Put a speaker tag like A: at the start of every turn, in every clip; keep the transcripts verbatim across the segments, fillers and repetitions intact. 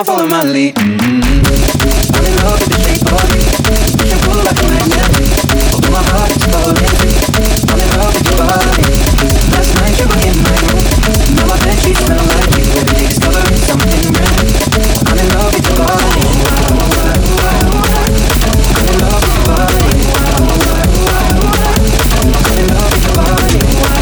A: follow my lead. Mm-hmm. I'm in love with the shape of you. Push and pull like a magnet. Although my heart is falling free. I'm in love with your body. Last night you were in my room. Now my bed sheets smell like you. Every day discovering something brand new. I'm in love with your body. I'm in love with your body. I'm in love with your body.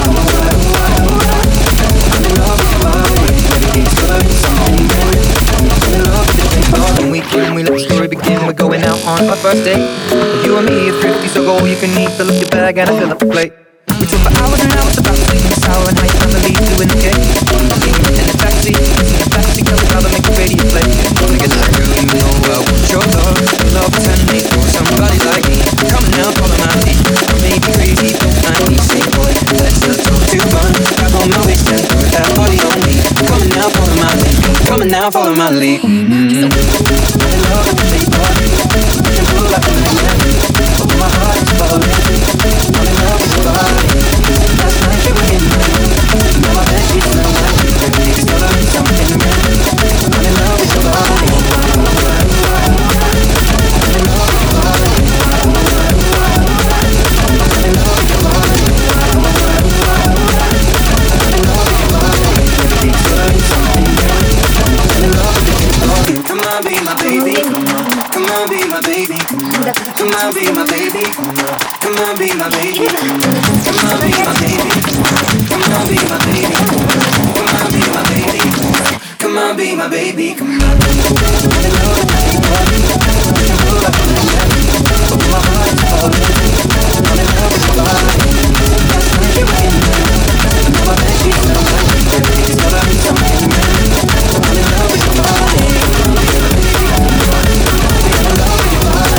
A: I'm in love with your body. Every day discovering something brand new. I'm in love with the shape of you.
B: Weekend, we let the story begin. We're going out on our first date. You and me are thrifty, so go all you can eat. Fill up your bag and I fill up the plate. We talk for hours and hours about sweet and sour and how you finally to indicate. In the backseat, kissing your backseat, tell me how to make the radio play. Thinking like, girl, you know I want your love. Love tenderly for somebody like me. Come on now, follow my lead. I may be crazy, don't mind me. Say, boy, let's not talk too much. Grab on my waist and put that body on me. Come on now, follow my lead. Come on now, follow my lead. Mm-hmm.
A: I'm in love with the shape of you. Push and pull like a magnet. Although my heart is falling free. I'm in love with your body. Last night you were in my room. Now my bed sheets smell like you. Every day discovering something brand new. I'm in love with your body. I'm in love with your body. I'm in love with your body. I'm in love with your body. Every day discovering something brand new. I'm in love with the shape of you. Come on, be my baby. Come on, be my baby. Come on, be my baby. Come on, be my baby. Come on, be my baby. Come on, be my baby. Come on, be my baby. Come on, be my baby. Come on. I'm in love with the shape of you. Push and pull like a magnet. Although my heart is falling free. I'm in love with your body. Last night you were in my room. Now my bed sheets smell like you. Every day discovering something brand new. I'm in love with your body. I'm in love with your body.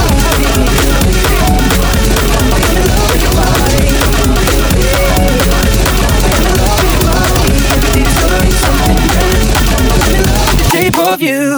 B: Of you.